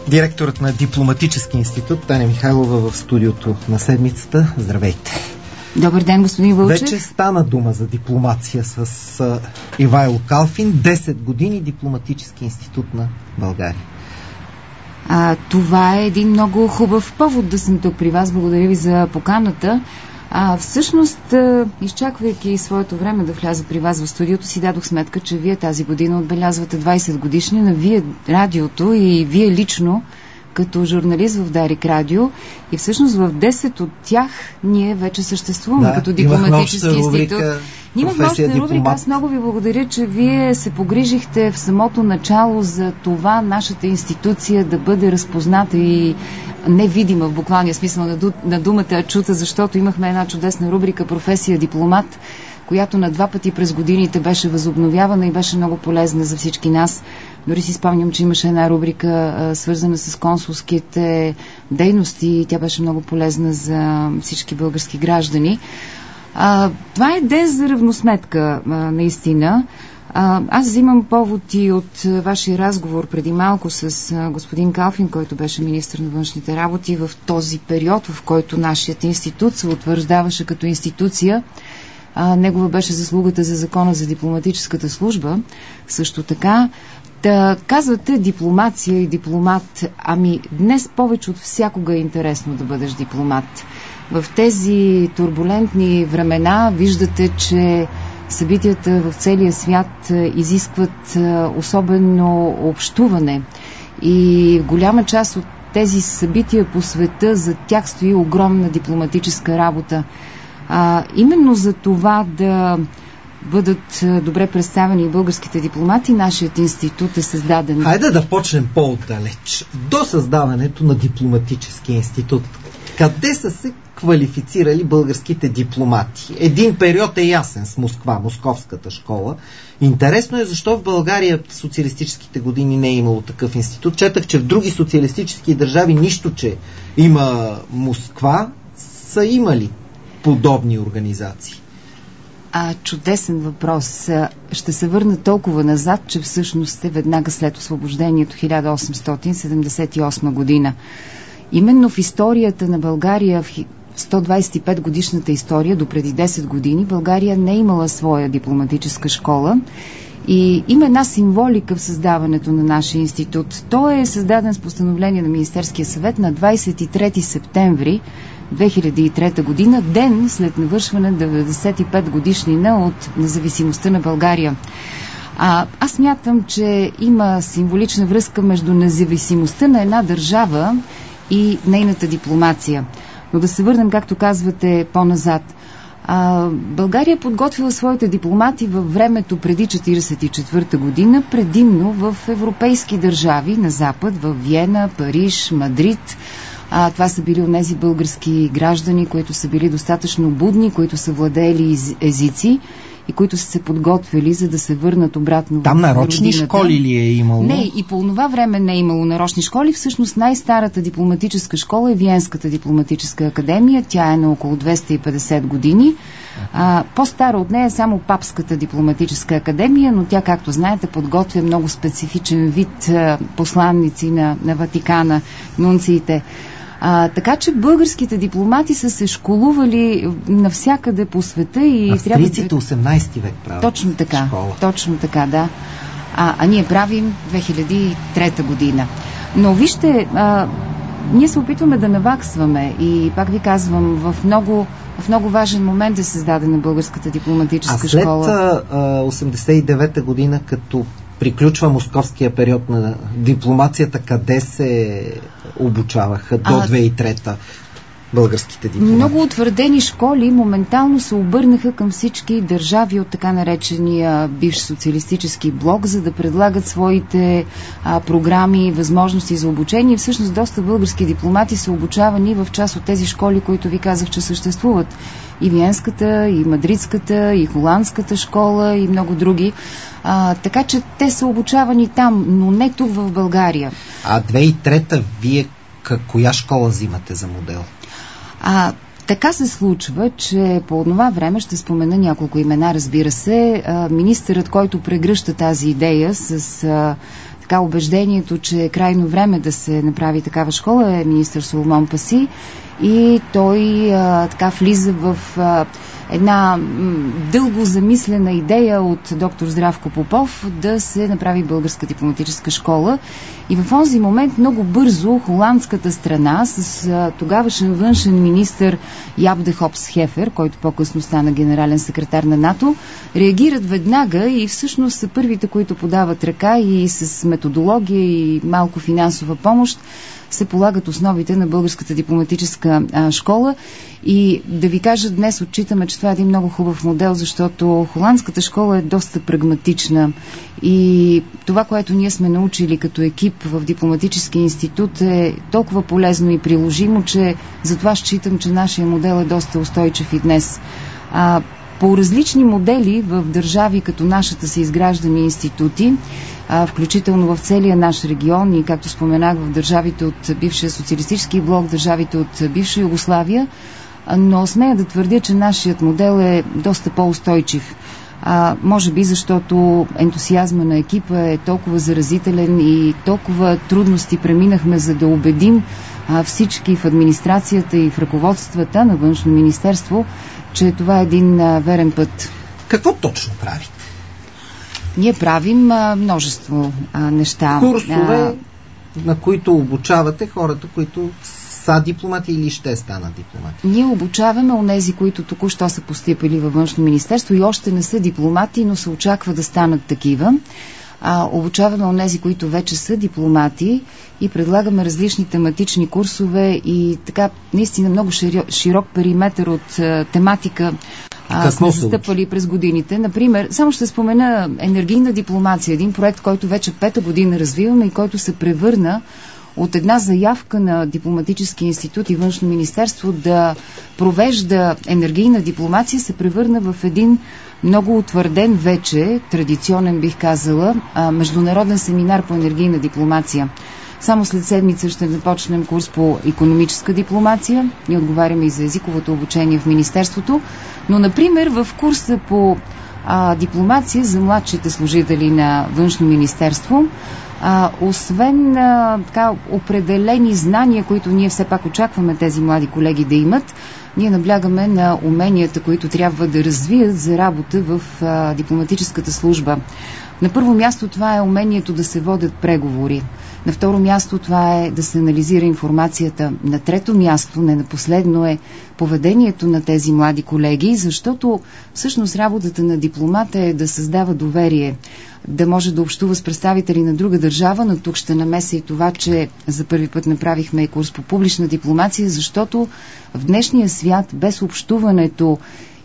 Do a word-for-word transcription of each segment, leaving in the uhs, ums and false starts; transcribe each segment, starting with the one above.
Директорът на Дипломатически институт Таня Михайлова в студиото на седмицата. Здравейте! Добър ден, господин Вълчев. Вече стана дума за дипломация с uh, Ивайло Калфин. десет години Дипломатически институт на България. А, това е един много хубав повод да съм тук при вас. Благодаря ви за поканата. А, всъщност, изчаквайки своето време да вляза при вас в студиото, си дадох сметка, че вие тази година отбелязвате двайсет годишни на вие радиото и вие лично като журналист в Дарик Радио, и всъщност в десет от тях ние вече съществуваме да, като Дипломатически институт. Ние имахме обща рубрика. Аз много ви благодаря, че вие се погрижихте в самото начало за това нашата институция да бъде разпозната и невидима в буквалния смисъл на, ду, на думата чута, защото имахме една чудесна рубрика "Професия дипломат", която на два пъти през годините беше възобновявана и беше много полезна за всички нас. Дори си спомням, че имаше една рубрика а, свързана с консулските дейности и тя беше много полезна за всички български граждани. А, това е ден за равносметка, а, наистина. А, аз взимам повод и от вашия разговор преди малко с а, господин Калфин, който беше министър на външните работи в този период, в който нашият институт се утвърждаваше като институция. А, негова беше заслугата за закона за дипломатическата служба. Също така, да казвате дипломация и дипломат. Ами днес повече от всякога е интересно да бъдеш дипломат. В тези турбулентни времена виждате, че събитията в целия свят изискват особено общуване. И голяма част от тези събития по света, за тях стои огромна дипломатическа работа. А, именно за това да бъдат добре представени българските дипломати, нашият институт е създаден. Хайде да почнем по-отдалеч. До създаването на Дипломатически институт, къде са се квалифицирали българските дипломати? Един период е ясен с Москва, Московската школа. Интересно е защо в България в социалистическите години не е имало такъв институт. Четах, че в други социалистически държави, нищо, че има Москва, са имали подобни организации. А, чудесен въпрос. Ще се върна толкова назад, че всъщност е веднага след освобождението хиляда осемстотин седемдесет и осма година. Именно в историята на България, в сто двайсет и пет годишната история, до преди десет години, България не е имала своя дипломатическа школа и има една символика в създаването на нашия институт. Той е създаден с постановление на Министерския съвет на двайсет и трети септември две хиляди и трета година, ден след навършване деветдесет и пет годишнина от независимостта на България. А, аз мятам, че има символична връзка между независимостта на една държава и нейната дипломация. Но да се върнем, както казвате, по-назад. А, България подготвила своите дипломати във времето преди четирийсет и четвърта година, предимно в европейски държави на Запад, в Виена, Париж, Мадрид. А, това са били онези български граждани, които са били достатъчно будни, които са владеели езици и които са се подготвили, за да се върнат обратно Там в нарочни родината. школи ли е имало? Не, и по това време не е имало нарочни школи. Всъщност най-старата дипломатическа школа е Виенската дипломатическа академия. Тя е на около двеста и петдесет години. А, по-стара от нея е само Папската дипломатическа академия, но тя, както знаете, подготвя много специфичен вид а, посланници на, на Ватикана, нунциите. А, така че българските дипломати са се школували навсякъде по света и австрийците трябва... осемнайсети век правят Точно така, школа. Точно така, да. А, а ние правим две хиляди и трета година. Но вижте, а, ние се опитваме да наваксваме и пак ви казвам, в много, в много важен момент е създадена българската дипломатическа школа. А след а, осемдесет и девета година, като приключва московския период на дипломацията, къде се обучаваха до две хиляди и трета българските дипломати? Много утвърдени школи моментално се обърнаха към всички държави от така наречения бивш социалистически блок, за да предлагат своите а, програми и възможности за обучение. Всъщност доста български дипломати са обучавани в част от тези школи, които ви казах, че съществуват. И Виенската, и Мадридската, и Холандската школа, и много други. А, така че те са обучавани там, но не тук в България. А две хиляди и трета вие коя школа взимате за модел? А, така се случва, че по това време, ще спомена няколко имена, разбира се, а, министърът, който прегръща тази идея с а, така убеждението, че е крайно време да се направи такава школа, е министър Соломон Паси, и той а, така влиза в а, една м, дълго замислена идея от доктор Здравко Попов да се направи българска дипломатическа школа. И в онзи момент много бързо холандската страна с а, тогавашен външен министър Яп де Хопс Хефер, който по-късно стана генерален секретар на НАТО, реагират веднага и всъщност са първите, които подават ръка и с методология и малко финансова помощ се полагат основите на българската дипломатическа а, школа. И да ви кажа, днес отчитаме, че това е един много хубав модел, защото холандската школа е доста прагматична и това, което ние сме научили като екип в дипломатически институт, е толкова полезно и приложимо, че затова считам, че нашия модел е доста устойчив и днес. А, по различни модели в държави като нашата са изграждани институти, а, включително в целия наш регион и, както споменах, в държавите от бившия социалистически блок, държавите от бивша Югославия, но смея да твърдя, че нашият модел е доста по-устойчив. А, може би защото ентусиазма на екипа е толкова заразителен и толкова трудности преминахме, за да убедим а, всички в администрацията и в ръководствата на Външно министерство, че това е един а, верен път. Какво точно правите? Ние правим а, множество а, неща. Курсове, а, на които обучавате хората, които са дипломати или ще станат дипломати? Ние обучаваме онези, които току-що са постъпили във Външно министерство и още не са дипломати, но се очаква да станат такива. А, обучаваме онези, които вече са дипломати и предлагаме различни тематични курсове и така наистина много широк, широк периметър от а, тематика а, сме застъпвали през годините. Например, само ще спомена енергийна дипломация, един проект, който вече пета година развиваме и който се превърна от една заявка на Дипломатически институт и Външно министерство да провежда енергийна дипломация, се превърна в един много утвърден вече, традиционен бих казала, международен семинар по енергийна дипломация. Само след седмица ще започнем курс по икономическа дипломация. Ние отговаряме и за езиковото обучение в Министерството. Но, например, в курса по а, дипломация за младшите служители на Външно министерство, а, освен а, така, определени знания, които ние все пак очакваме тези млади колеги да имат, ние наблягаме на уменията, които трябва да развият за работа в а, дипломатическата служба. На първо място това е умението да се водят преговори. На второ място това е да се анализира информацията. На трето място, не на последно, е поведението на тези млади колеги, защото всъщност работата на дипломата е да създава доверие, да може да общува с представители на друга държава, но тук ще намеся и това, че за първи път направихме и курс по публична дипломация, защото в днешния свят без общуването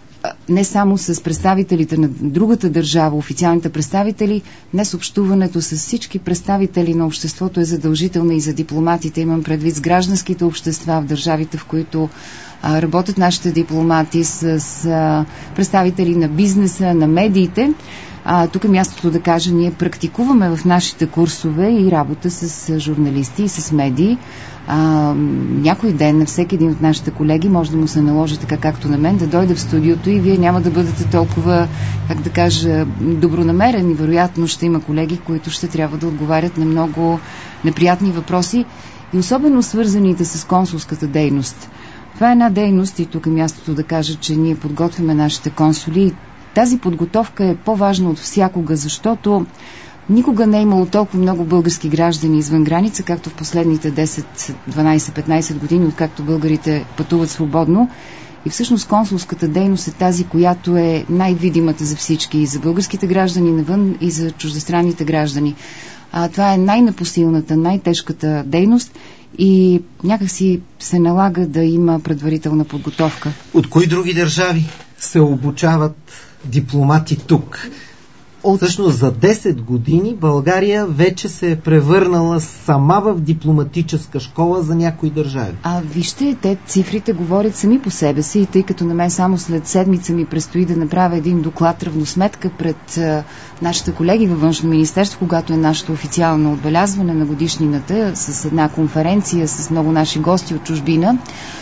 не само с представителите на другата държава, официалните представители, днес общуването с всички представители на обществото е задължително и за дипломатите. Имам предвид с гражданските общества в държавите, в които а, работят нашите дипломати, с, с а, представители на бизнеса, на медиите. А, тук е мястото да кажа, ние практикуваме в нашите курсове и работа с журналисти и с медии. А, някой ден на всеки един от нашите колеги може да му се наложи така както на мен, да дойде в студиото и вие няма да бъдете толкова, как да кажа, добронамерени. Вероятно ще има колеги, които ще трябва да отговарят на много неприятни въпроси и особено свързаните с консулската дейност. Това е една дейност и тук е мястото да кажа, че ние подготвяме нашите консули. Тази подготовка е по-важна от всякога, защото никога не е имало толкова много български граждани извън граница, както в последните десет, дванайсет, петнайсет години, откакто българите пътуват свободно. И всъщност консулската дейност е тази, която е най-видимата за всички, и за българските граждани навън, и за чуждестранните граждани. А, това е най-непосилната, най-тежката дейност и някак си се налага да има предварителна подготовка. От кои други държави се обучават дипломати тук? От... Всъщност за десет години България вече се е превърнала сама в дипломатическа школа за някои държави. А вижте, те цифрите говорят сами по себе си и тъй като на мен само след седмица ми предстои да направя един доклад равносметка пред а, нашите колеги във Външно министерство, когато е нашето официално отбелязване на годишнината с една конференция с много наши гости от чужбина.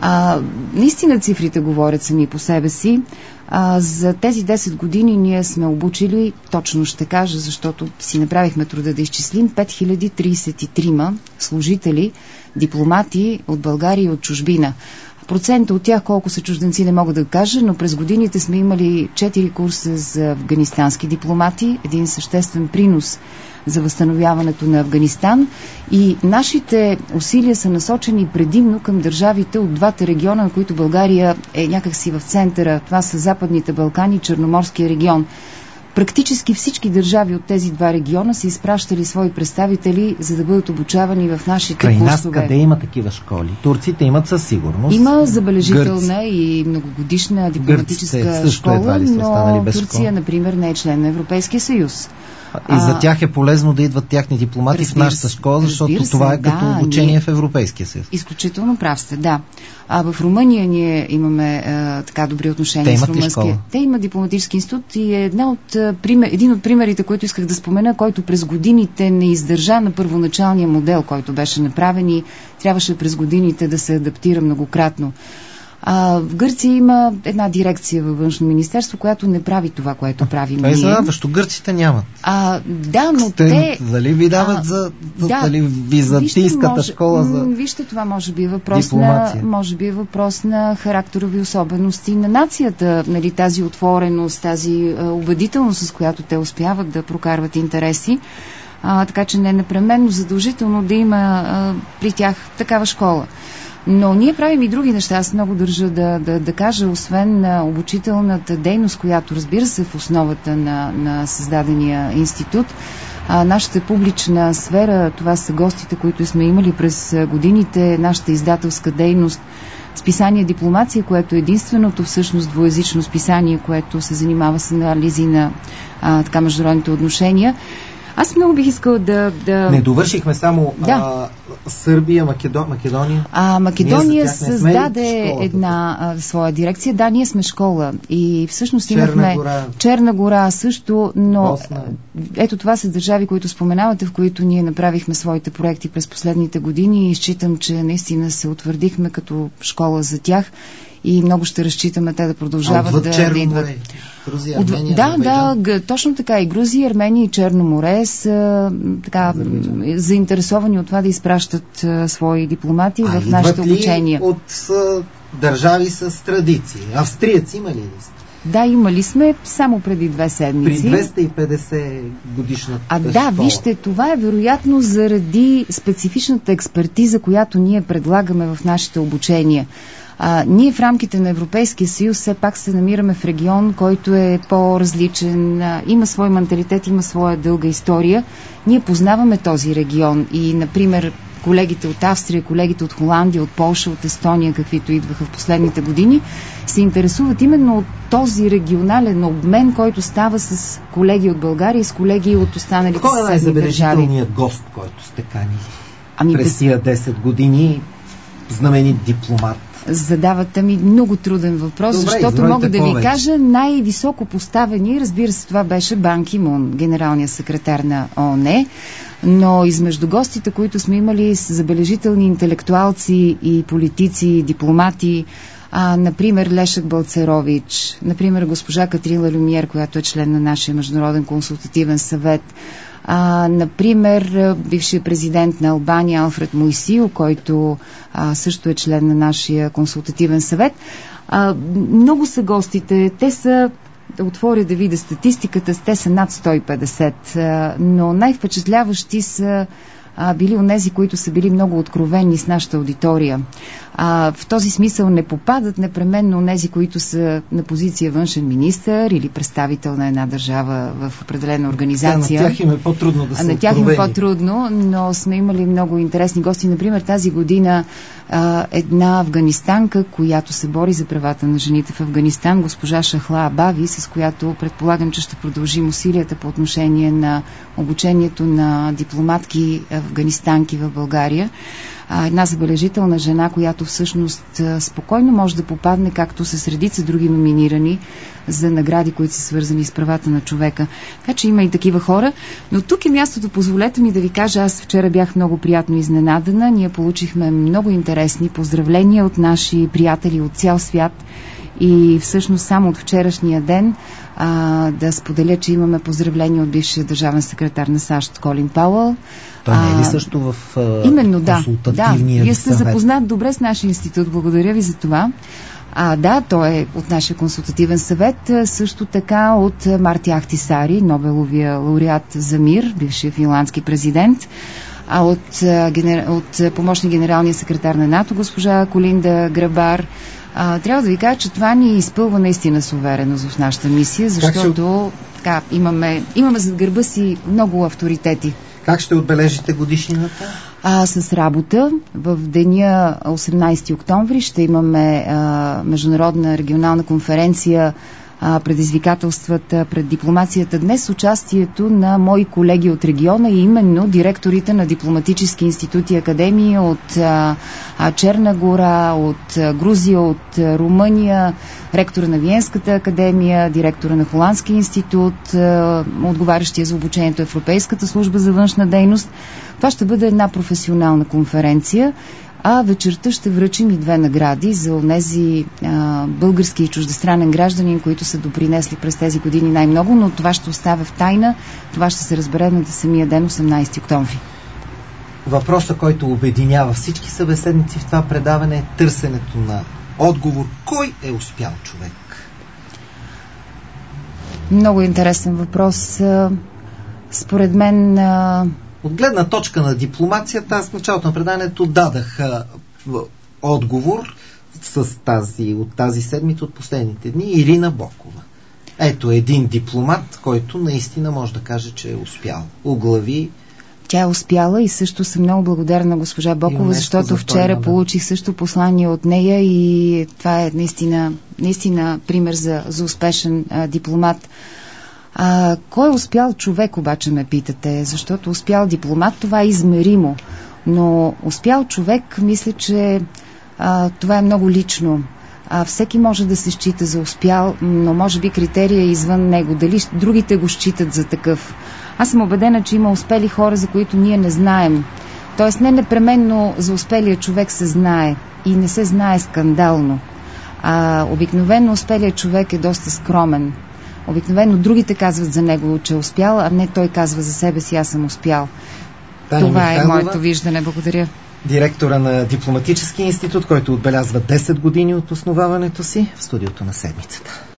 А, наистина цифрите говорят сами по себе си. А, за тези десет години ние сме обучили, точно ще кажа, защото си направихме труда да изчислим, пет хиляди тридесет и три служители, дипломати от България и от чужбина. Процента от тях, колко са чужденци, не мога да кажа, но през годините сме имали четири курса за афганистански дипломати, един съществен принос за възстановяването на Афганистан, и нашите усилия са насочени предимно към държавите от двата региона, на които България е някакси в центъра. Това са Западните Балкани и Черноморския регион. Практически всички държави от тези два региона са изпращали свои представители, за да бъдат обучавани в нашите Край нас курсове. къде има такива школи? Турците имат със сигурност. Има забележителна Гърци. и многогодишна дипломатическа школа, но Турция, школа? например, не е член на Европейския съюз. И за тях е полезно да идват тяхни дипломати в нашата школа, защото това се, е като да, обучение ние... в Европейския съюз. Изключително прав сте, да. А в Румъния ние имаме а, така добри отношения с румънския. Те имат дипломатически институт и е една от, пример, един от примерите, които исках да спомена, който през годините не издържа на първоначалния модел, който беше направен и трябваше през годините да се адаптира многократно. А, в Гърция има една дирекция във външно министерство, която не прави това, което правим ние. Това е зарадващо. Гърците нямат. А, да, но те... те... Дали ви дават а, за... Да, дали византийската може, школа за Вижте, това може би е въпрос на, може би е въпрос на характерови особености на нацията, нали, тази отвореност, тази а, убедителност, с която те успяват да прокарват интереси. А, така че не е непременно задължително да има а, при тях такава школа. Но ние правим и други неща. Аз много държа да, да, да кажа, освен на обучителната дейност, която разбира се в основата на, на създадения институт, а, нашата публична сфера, това са гостите, които сме имали през годините, нашата издателска дейност, списание Дипломация, което е единственото всъщност двуезично списание, което се занимава с анализи на а, така международните отношения. Аз много бих искала да... да... Не довършихме само да. а, Сърбия, Македо... Македония. А, Македония създаде една а, своя дирекция. Да, ние сме школа и всъщност Черна имахме гора. Черна гора също, но Босна. Ето това са държави, които споменавате, в които ние направихме своите проекти през последните години и считам, че наистина се утвърдихме като школа за тях и много ще разчитаме те да продължават да, да идват. Грузия, От, Армения, да, да, г, точно така. И Грузия, Армения и Черно море са така заинтересовани от това да изпращат а, свои дипломати а, в нашите обучения. От а, държави с традиции. Австриец има ли ли сте? Да, имали сме само преди две седмици. При двеста и петдесет годишната А да, школа. Вижте, това е вероятно заради специфичната експертиза, която ние предлагаме в нашите обучения. А, ние в рамките на Европейския съюз все пак се намираме в регион, който е по-различен, а, има свой менталитет, има своя дълга история. Ние познаваме този регион и, например, колегите от Австрия, колегите от Холандия, от Полша, от Естония, каквито идваха в последните години, се интересуват именно от този регионален обмен, който става с колеги от България и с колеги от останалите съседни държави. Кой е най-забележителният гост, който сте канили ами, през тия десет години, знаменит дипломат? Задавате ми много труден въпрос, Добре, защото мога да ви кажа най-високо поставени, разбира се, това беше Бан Ки Мун, генералният секретар на ООН, но измежду гостите, които сме имали с забележителни интелектуалци и политици, и дипломати, а, например Лешек Балцерович, например госпожа Катрин Люмиер, която е член на нашия Международен консултативен съвет, А, например, бившият президент на Албания Алфред Мойсио, който а, също е член на нашия консултативен съвет. А, много са гостите. Те са, да отворя да видя статистиката, те са над сто и петдесет, а, но най-впечатляващи са а, били онези, които са били много откровени с нашата аудитория. А, в този смисъл не попадат непременно онези, които са на позиция външен министър или представител на една държава в определена организация. Да, на тях им е по-трудно да са На тях им е по-трудно, но сме имали много интересни гости. Например, тази година а, една афганистанка, която се бори за правата на жените в Афганистан, госпожа Шахла Абави, с която предполагам, че ще продължим усилията по отношение на обучението на дипломатки афганистанки в България. а, една забележителна жена, която всъщност а, спокойно може да попадне, както с редица други номинирани за награди, които са свързани с правата на човека. Така че има и такива хора. Но тук е мястото, позволете ми да ви кажа, аз вчера бях много приятно изненадана. Ние получихме много интересни поздравления от наши приятели от цял свят. И всъщност само от вчерашния ден а, да споделя, че имаме поздравления от бившия държавен секретар на САЩ Колин Пауъл. Той не е ли също в а, именно, да, консултативния да. Вие сте съвет? запознат добре с нашия институт. Благодаря ви за това. А, да, той е от нашия консултативен съвет. Също така от Марти Ахтисари, Нобеловия лауреат за мир, бившия финландски президент. А от, генер... от помощник генералния секретар на НАТО, госпожа Колинда Грабар. А, трябва да ви кажа, че това ни изпълва наистина с увереност в нашата мисия, защото ще... така, имаме, имаме зад гърба си много авторитети. Как ще отбележите годишнината? А, с работа. В деня осемнайсети октомври ще имаме а, международна регионална конференция предизвикателствата пред дипломацията днес с участието на мои колеги от региона и именно директорите на дипломатически институти и академии от а, Черна гора, от а, Грузия, от а, Румъния, ректора на Виенската академия, директора на Холандския институт, а, отговарящия за обучението Европейската служба за външна дейност. Това ще бъде една професионална конференция. А вечерта ще връчим и две награди за онези а, български и чуждестранен гражданин, които са допринесли през тези години най-много, но това ще оставя в тайна. Това ще се разбере на самия ден, осемнайсети октомври. Въпросът, който обединява всички събеседници в това предаване, е търсенето на отговор. Кой е успял човек? Много интересен въпрос. Според мен... От гледна точка на дипломацията, аз в началото на предаването дадах а, отговор с тази, от тази седмица, от последните дни, Ирина Бокова. Ето един дипломат, който наистина може да каже, че е успял. Оглави. Тя е успяла и също съм много благодарна на госпожа Бокова, защото за вчера да. получих също послание от нея и това е наистина, наистина пример за, за успешен а, дипломат. А, кой е успял човек, обаче ме питате, защото успял дипломат, това е измеримо, но успял човек, мисля, че а, това е много лично. А, всеки може да се счита за успял, но може би критерия е извън него, дали другите го считат за такъв. Аз съм убедена, че има успели хора, за които ние не знаем. Тоест не непременно за успелия човек се знае и не се знае скандално. А обикновено успелият човек е доста скромен. Обикновено другите казват за него, че е успял, а не той казва за себе си, аз съм успял. Таня Това Михайлова, е моето виждане. Благодаря. Директора на Дипломатически институт, който отбелязва десет години от основаването си, в студиото на седмицата.